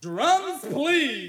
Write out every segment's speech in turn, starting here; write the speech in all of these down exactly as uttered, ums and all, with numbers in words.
Drums, please.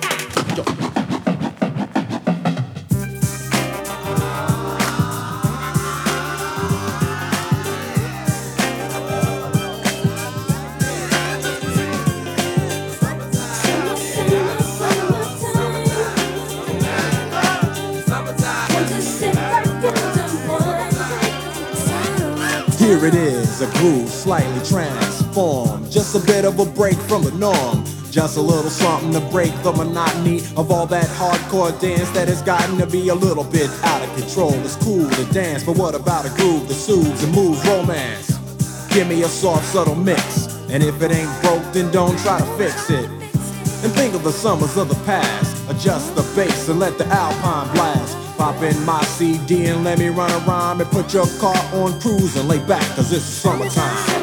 Here it is, a groove slightly transformed. Just a bit of a break from the norm. Just a little something to break the monotony of all that hardcore dance that has gotten to be a little bit out of control. It's cool to dance, but what about a groove that soothes and moves romance? Give me a soft, subtle mix, and if it ain't broke, then don't try to fix it. And think of the summers of the past. Adjust the bass and let the alpine blast. Pop in my C D and let me run a rhyme and put your car on cruise and lay back, cause it's summertime.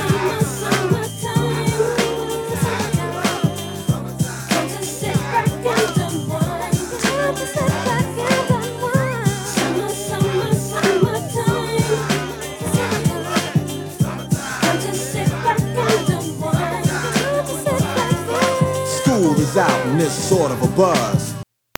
School is out and it's sort of a buzz.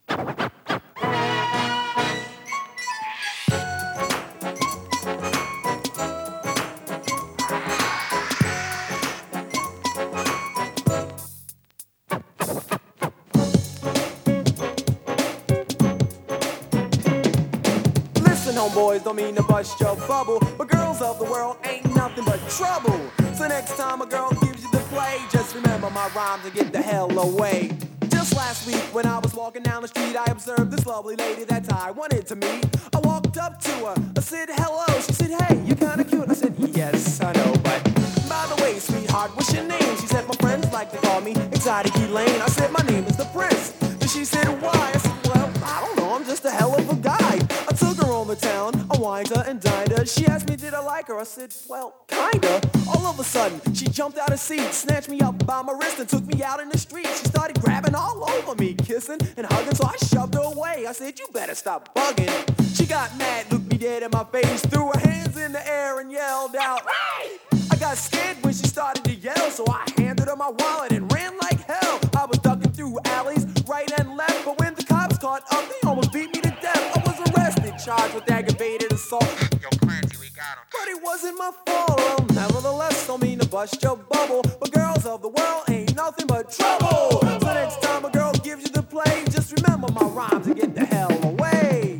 Homeboys, don't mean to bust your bubble, but girls of the world ain't nothing but trouble. So next time a girl gives you the play, just remember my rhymes and get the hell away. Just last week when I was walking down the street, I observed this lovely lady that I wanted to meet. I walked up to her, I said hello, she said hey, you're kinda cute. I said yes, I know, but by the way, sweetheart, what's your name? She said my friends like to call me Exotic Elaine. I said my name is the Prince. Then she said why? I said well, I don't know, I'm just a hell of a guy. I took her on the town, I wined her and dined her. She asked me did I like her, I said well, kinda. All of a sudden, she jumped out of seat, snatched me up by my wrist and took me out in the street. She started grabbing all over me, kissing and hugging, so I shoved her away. I said you better stop bugging. She got mad, looked me dead in my face, threw her hands in the air and yelled out hey! I got scared when she started to yell, so I handed her my wallet and ran like hell. I was ducking through alleys, right and left, but when the cops caught up, they almost beat me to death. I was arrested, charged with aggravated assault. Yo, Clancy, we got him. But it wasn't my fault. Well, nevertheless, don't mean to bust your bubble, but girls of the world ain't nothing but trouble. So next time a girl gives you the play, just remember my rhymes and get the hell away.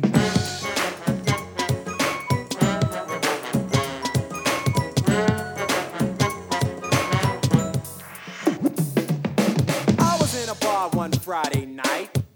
I was in a bar one Friday night.